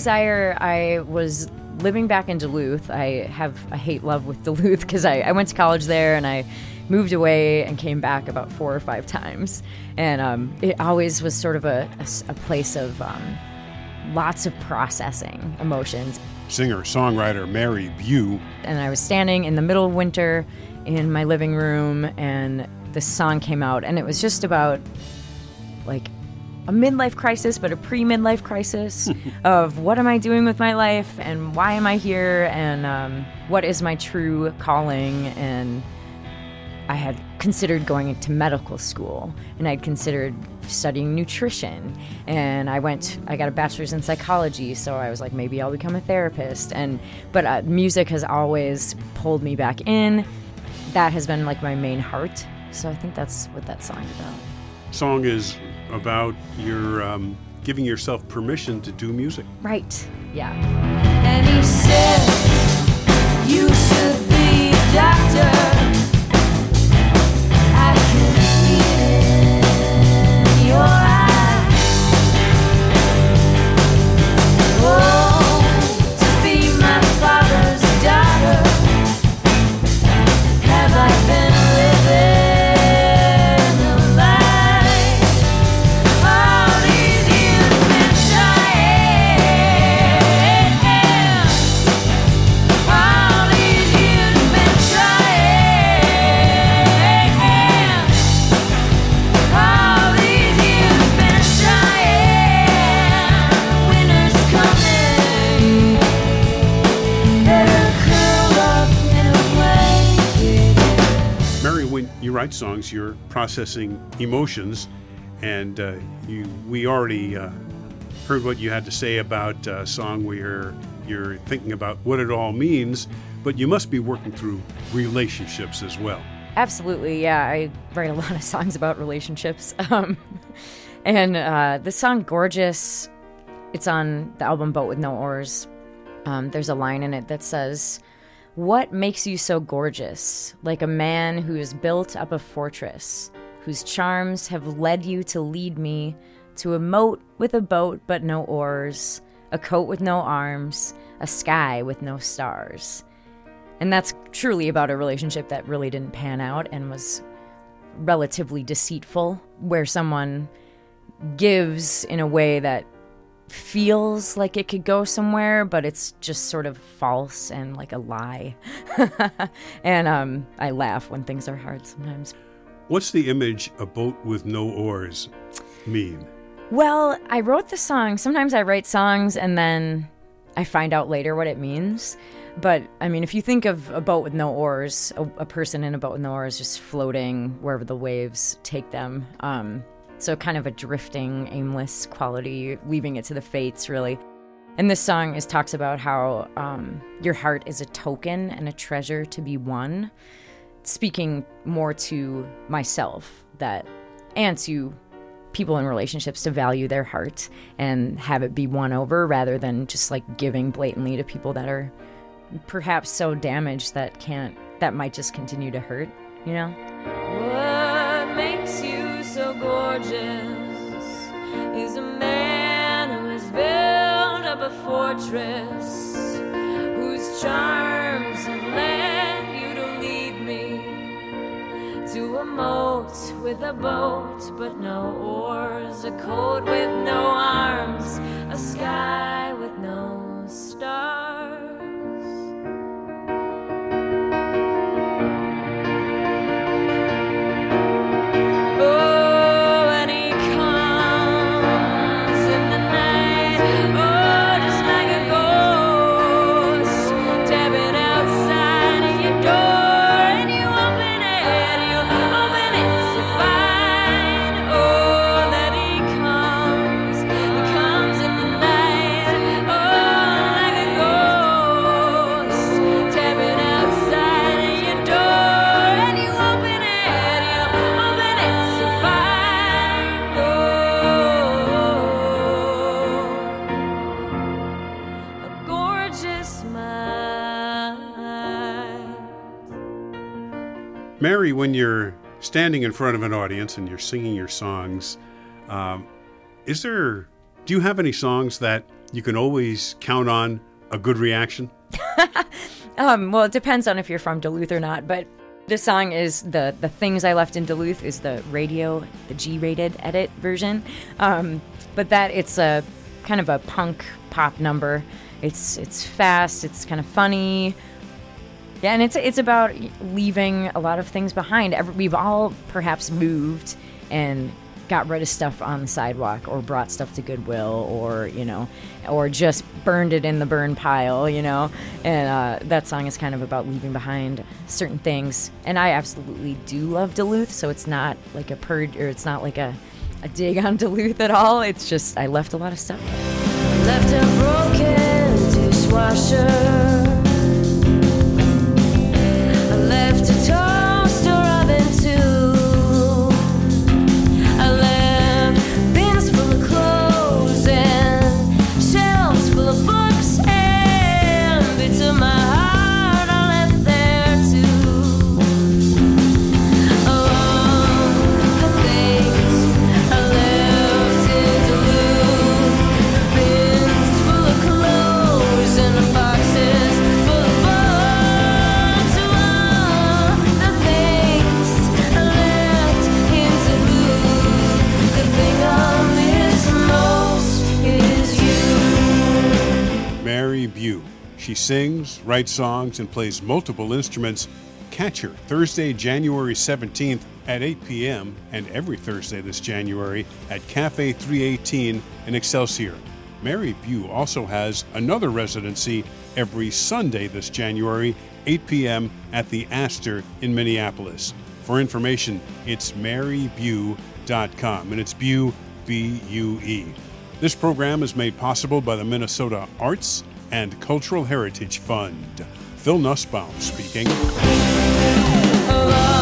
Desire, I was living back in Duluth. I have a hate-love with Duluth because I went to college there and I moved away and came back about 4 or 5 times. And it always was sort of a place of lots of processing emotions. Singer-songwriter Mary Bew. And I was standing in the middle of winter in my living room, and this song came out, and it was just about, like, a midlife crisis, but a pre-midlife crisis of what am I doing with my life, and why am I here, and what is my true calling. And I had considered going into medical school, and I'd considered studying nutrition, and I got a bachelor's in psychology, so I was like, maybe I'll become a therapist. But music has always pulled me back in. That has been like my main heart, so I think that's what that song's about. Song is about your giving yourself permission to do music. Right, yeah. And he said, you should be a doctor. I can see it in your eyes. Oh, to be my father's daughter. Have I been living? You write songs, you're processing emotions, and we already heard what you had to say about a song where you're thinking about what it all means, but you must be working through relationships as well. Absolutely, yeah. I write a lot of songs about relationships. And the song Gorgeous, it's on the album Boat with No Oars. There's a line in it that says, "What makes you so gorgeous, like a man who has built up a fortress, whose charms have led you to lead me to a moat with a boat but no oars, a coat with no arms, a sky with no stars." And that's truly about a relationship that really didn't pan out and was relatively deceitful, where someone gives in a way that feels like it could go somewhere, but it's just sort of false and like a lie. And I laugh when things are hard sometimes. What's the image "a boat with no oars" mean? Well, I wrote the song. Sometimes I write songs and then I find out later what it means. But, I mean, if you think of a boat with no oars, a person in a boat with no oars just floating wherever the waves take them. So kind of a drifting, aimless quality, leaving it to the fates, really. And this song talks about how your heart is a token and a treasure to be won, speaking more to myself and to people in relationships to value their heart and have it be won over rather than just like giving blatantly to people that are perhaps so damaged that might just continue to hurt, you know? What makes you so gorgeous is a man who has built up a fortress, whose charms have led you to lead me to a moat with a boat but no oars, a coat with no arms, a sky with no stars. Mary, when you're standing in front of an audience and you're singing your songs, do you have any songs that You can always count on a good reaction? Well, it depends on if you're from Duluth or not, but this song is the Things I Left in Duluth is the radio, the G-rated edit version. But that it's a kind of a punk pop number. It's fast, it's kind of funny. Yeah, and it's about leaving a lot of things behind. We've all perhaps moved and got rid of stuff on the sidewalk, or brought stuff to Goodwill, or or just burned it in the burn pile, And that song is kind of about leaving behind certain things. And I absolutely do love Duluth, so it's not like a purge, or it's not like a dig on Duluth at all. It's just I left a lot of stuff. Left a broken dishwasher. I left a toaster oven too. I left bins full of clothes and shelves full of books, and bits of my heart I left there too. Oh, the things I left in Duluth, bins full of clothes and the boxes full of books. Oh, the things I left in Duluth, the thing I miss most is you. Mary Bew. She sings, writes songs, and plays multiple instruments. Catch her Thursday, January 17th at 8 p.m. and every Thursday this January at Cafe 318 in Excelsior. Mary Bew also has another residency every Sunday this January, 8 p.m. at the Astor in Minneapolis. For information, it's marybew.com, and it's Bew, B-U-E. This program is made possible by the Minnesota Arts and Cultural Heritage Fund. Phil Nussbaum speaking. Oh,